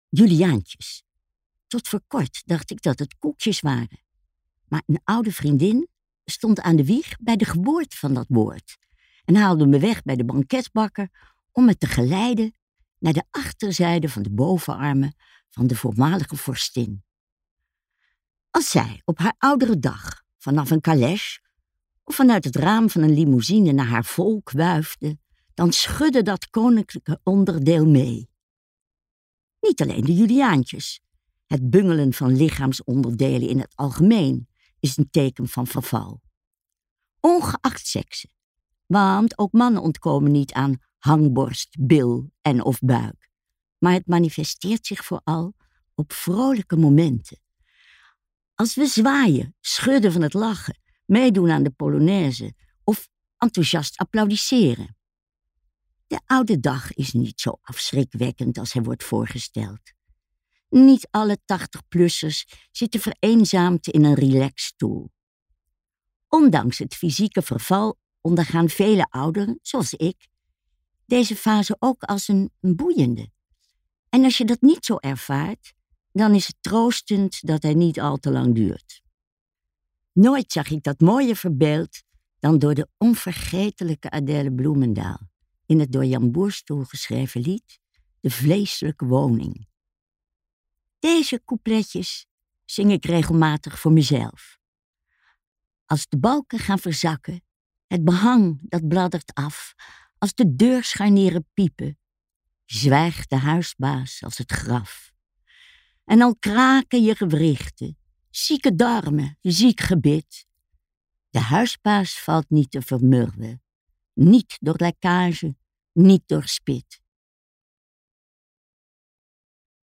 Juliaantjes. Tot voor kort dacht ik dat het koekjes waren. Maar een oude vriendin stond aan de wieg bij de geboorte van dat woord en haalde me weg bij de banketbakker om me te geleiden naar de achterzijde van de bovenarmen van de voormalige vorstin. Als zij op haar oudere dag vanaf een calèche of vanuit het raam van een limousine naar haar volk wuifde, dan schudde dat koninklijke onderdeel mee. Niet alleen de Juliaantjes. Het bungelen van lichaamsonderdelen in het algemeen is een teken van verval. Ongeacht seksen, want ook mannen ontkomen niet aan hangborst, bil en of buik. Maar het manifesteert zich vooral op vrolijke momenten. Als we zwaaien, schudden van het lachen, meedoen aan de Polonaise of enthousiast applaudisseren. De oude dag is niet zo afschrikwekkend als hij wordt voorgesteld. Niet alle 80-plussers zitten vereenzaamd in een relaxstoel. Ondanks het fysieke verval ondergaan vele ouderen, zoals ik, deze fase ook als een boeiende. En als je dat niet zo ervaart, dan is het troostend dat hij niet al te lang duurt. Nooit zag ik dat mooier verbeeld dan door de onvergetelijke Adèle Bloemendaal in het door Jan Boerstoel geschreven lied De Vleeselijke Woning. Deze coupletjes zing ik regelmatig voor mezelf. Als de balken gaan verzakken, het behang dat bladdert af, als de deurscharnieren piepen, zwijgt de huisbaas als het graf. En al kraken je gewrichten, zieke darmen, ziek gebit. De huisbaas valt niet te vermurwen, niet door lekkage, niet door spit.